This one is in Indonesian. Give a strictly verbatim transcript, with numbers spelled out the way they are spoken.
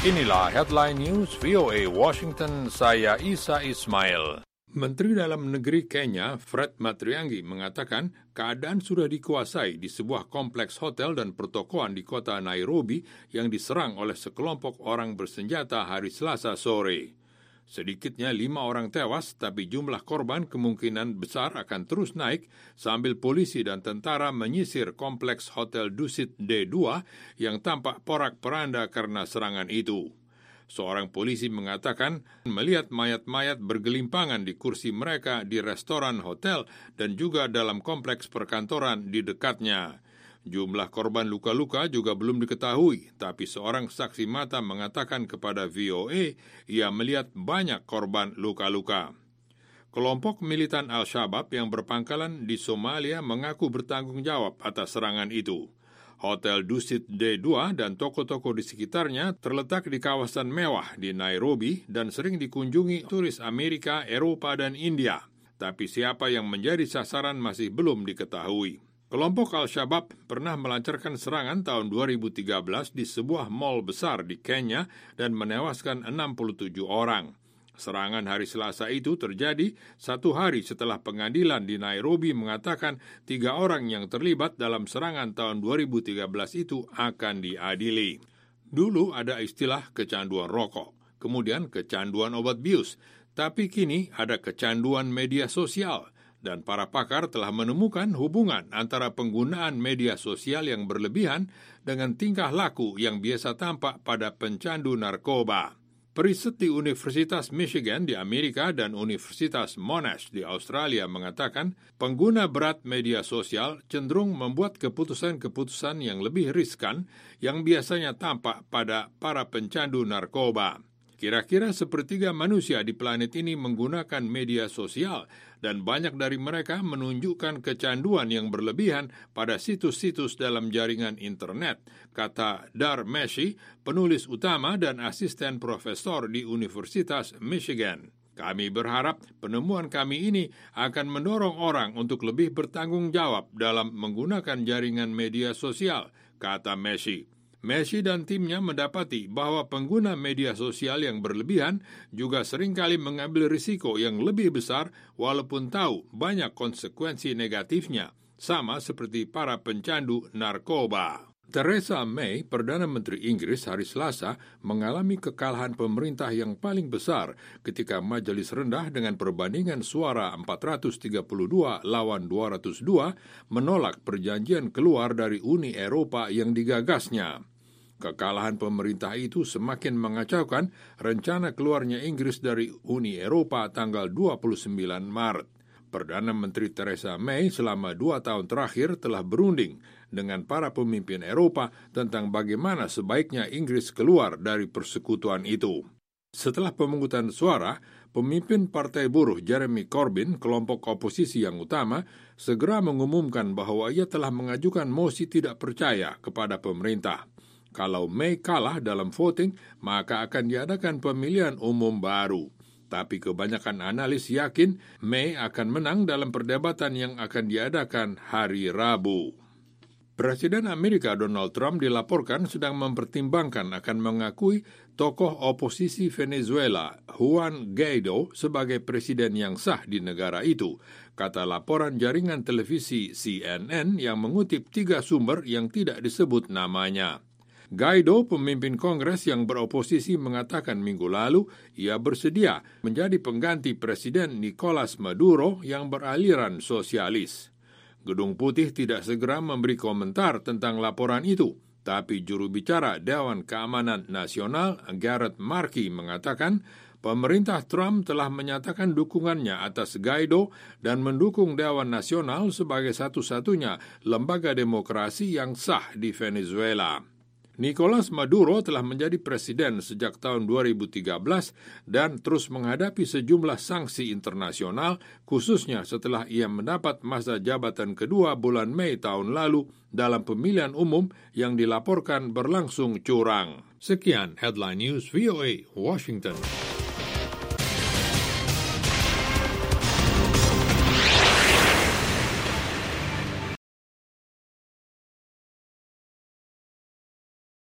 Inilah Headline News V O A Washington, saya Isa Ismail. Menteri Dalam Negeri Kenya, Fred Matiang'i, mengatakan keadaan sudah dikuasai di sebuah kompleks hotel dan pertokoan di kota Nairobi yang diserang oleh sekelompok orang bersenjata hari Selasa sore. Sedikitnya lima orang tewas, tapi jumlah korban kemungkinan besar akan terus naik sambil polisi dan tentara menyisir kompleks Hotel Dusit D dua yang tampak porak-poranda karena serangan itu. Seorang polisi mengatakan melihat mayat-mayat bergelimpangan di kursi mereka di restoran hotel dan juga dalam kompleks perkantoran di dekatnya. Jumlah korban luka-luka juga belum diketahui, tapi seorang saksi mata mengatakan kepada V O A ia melihat banyak korban luka-luka. Kelompok militan Al-Shabaab yang berpangkalan di Somalia mengaku bertanggung jawab atas serangan itu. Hotel Dusit D dua dan toko-toko di sekitarnya terletak di kawasan mewah di Nairobi dan sering dikunjungi turis Amerika, Eropa, dan India. Tapi siapa yang menjadi sasaran masih belum diketahui. Kelompok Al-Shabaab pernah melancarkan serangan tahun dua ribu tiga belas di sebuah mal besar di Kenya dan menewaskan enam puluh tujuh orang. Serangan hari Selasa itu terjadi satu hari setelah pengadilan di Nairobi mengatakan tiga orang yang terlibat dalam serangan tahun dua ribu tiga belas itu akan diadili. Dulu ada istilah kecanduan rokok, kemudian kecanduan obat bius, tapi kini ada kecanduan media sosial. Dan para pakar telah menemukan hubungan antara penggunaan media sosial yang berlebihan dengan tingkah laku yang biasa tampak pada pencandu narkoba. Periset di Universitas Michigan di Amerika dan Universitas Monash di Australia mengatakan pengguna berat media sosial cenderung membuat keputusan-keputusan yang lebih riskan yang biasanya tampak pada para pencandu narkoba. Kira-kira sepertiga manusia di planet ini menggunakan media sosial dan banyak dari mereka menunjukkan kecanduan yang berlebihan pada situs-situs dalam jaringan internet, kata Dar Meshi, penulis utama dan asisten profesor di Universitas Michigan. Kami berharap penemuan kami ini akan mendorong orang untuk lebih bertanggung jawab dalam menggunakan jaringan media sosial, kata Meshi. Meshi dan timnya mendapati bahwa pengguna media sosial yang berlebihan juga seringkali mengambil risiko yang lebih besar walaupun tahu banyak konsekuensi negatifnya, sama seperti para pencandu narkoba. Theresa May, Perdana Menteri Inggris, hari Selasa mengalami kekalahan pemerintah yang paling besar ketika majelis rendah dengan perbandingan suara empat ratus tiga puluh dua lawan dua ratus dua menolak perjanjian keluar dari Uni Eropa yang digagasnya. Kekalahan pemerintah itu semakin mengacaukan rencana keluarnya Inggris dari Uni Eropa tanggal dua puluh sembilan Maret. Perdana Menteri Theresa May selama dua tahun terakhir telah berunding dengan para pemimpin Eropa tentang bagaimana sebaiknya Inggris keluar dari persekutuan itu. Setelah pemungutan suara, pemimpin Partai Buruh Jeremy Corbyn, kelompok oposisi yang utama, segera mengumumkan bahwa ia telah mengajukan mosi tidak percaya kepada pemerintah. Kalau May kalah dalam voting, maka akan diadakan pemilihan umum baru. Tapi kebanyakan analis yakin May akan menang dalam perdebatan yang akan diadakan hari Rabu. Presiden Amerika Donald Trump dilaporkan sedang mempertimbangkan akan mengakui tokoh oposisi Venezuela, Juan Guaido, sebagai presiden yang sah di negara itu, kata laporan jaringan televisi C N N yang mengutip tiga sumber yang tidak disebut namanya. Guaido, pemimpin Kongres yang beroposisi, mengatakan minggu lalu ia bersedia menjadi pengganti Presiden Nicolas Maduro yang beraliran sosialis. Gedung Putih tidak segera memberi komentar tentang laporan itu, tapi juru bicara Dewan Keamanan Nasional Gareth Markey mengatakan pemerintah Trump telah menyatakan dukungannya atas Guaido dan mendukung Dewan Nasional sebagai satu-satunya lembaga demokrasi yang sah di Venezuela. Nicolas Maduro telah menjadi presiden sejak tahun dua ribu tiga belas dan terus menghadapi sejumlah sanksi internasional, khususnya setelah ia mendapat masa jabatan kedua bulan Mei tahun lalu dalam pemilihan umum yang dilaporkan berlangsung curang. Sekian Headline News V O A Washington.